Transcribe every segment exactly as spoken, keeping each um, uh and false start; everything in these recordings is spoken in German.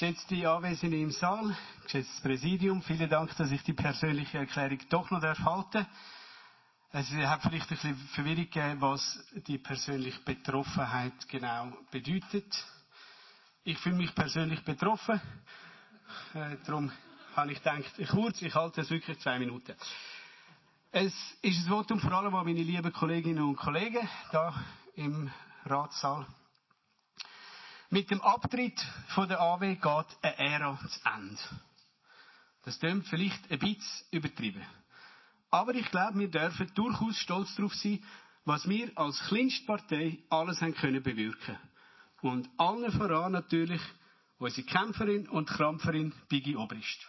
Geschätzte Anwesende im Saal, geschätztes Präsidium, vielen Dank, dass ich die persönliche Erklärung doch noch halten darf. Es hat vielleicht ein bisschen Verwirrung gegeben, was die persönliche Betroffenheit genau bedeutet. Ich fühle mich persönlich betroffen. Äh, darum habe ich gedacht, kurz, ich halte es wirklich zwei Minuten. Es ist ein Votum vor allem an meine lieben Kolleginnen und Kollegen da im Ratssaal. Mit dem Abtritt von der A W geht eine Ära zu Ende. Das klingt vielleicht ein bisschen übertrieben. Aber ich glaube, wir dürfen durchaus stolz darauf sein, was wir als kleinste Partei alles haben können bewirken. Und allen voran natürlich unsere Kämpferin und Krampferin Bigi Obrist.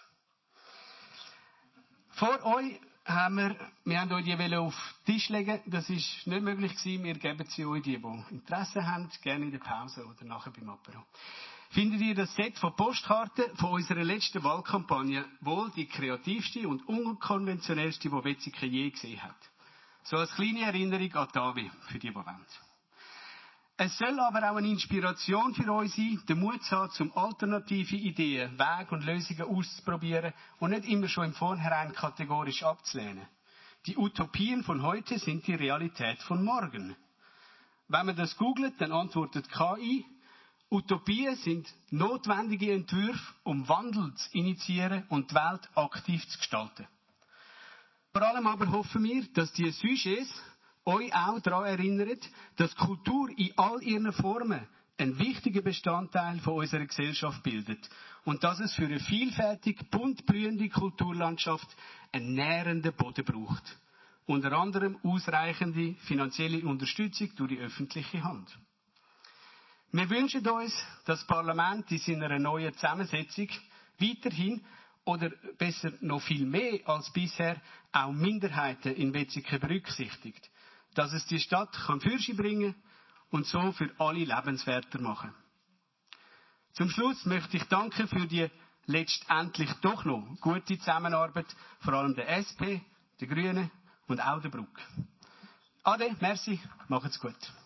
Vor euch haben wir, wir haben euch die auf den Tisch legen. Das ist nicht möglich gewesen. Wir geben sie euch, die, die Interesse haben, gerne in der Pause oder nachher beim Apero. Findet ihr das Set von Postkarten von unserer letzten Wahlkampagne wohl die kreativste und unkonventionellste, die Wetzikon je gesehen hat. So als kleine Erinnerung an Davi, für die, die wollen. Es soll aber auch eine Inspiration für euch sein, den Mut zu haben, um alternative Ideen, Wege und Lösungen auszuprobieren und nicht immer schon im Vornherein kategorisch abzulehnen. Die Utopien von heute sind die Realität von morgen. Wenn man das googelt, dann antwortet K I, Utopien sind notwendige Entwürfe, um Wandel zu initiieren und die Welt aktiv zu gestalten. Vor allem aber hoffen wir, dass diese Sujets euch auch daran erinnert, dass Kultur in all ihren Formen ein wichtiger Bestandteil von unserer Gesellschaft bildet und dass es für eine vielfältig, bunt blühende Kulturlandschaft einen nährenden Boden braucht. Unter anderem ausreichende finanzielle Unterstützung durch die öffentliche Hand. Wir wünschen uns, dass das Parlament in seiner neuen Zusammensetzung weiterhin oder besser noch viel mehr als bisher auch Minderheiten in Wetzikon berücksichtigt, dass es die Stadt kann Fürchi bringen und so für alle lebenswerter machen. Zum Schluss möchte ich danken für die letztendlich doch noch gute Zusammenarbeit, vor allem der S P, der Grünen und auch der Bruck. Ade, merci, macht's gut.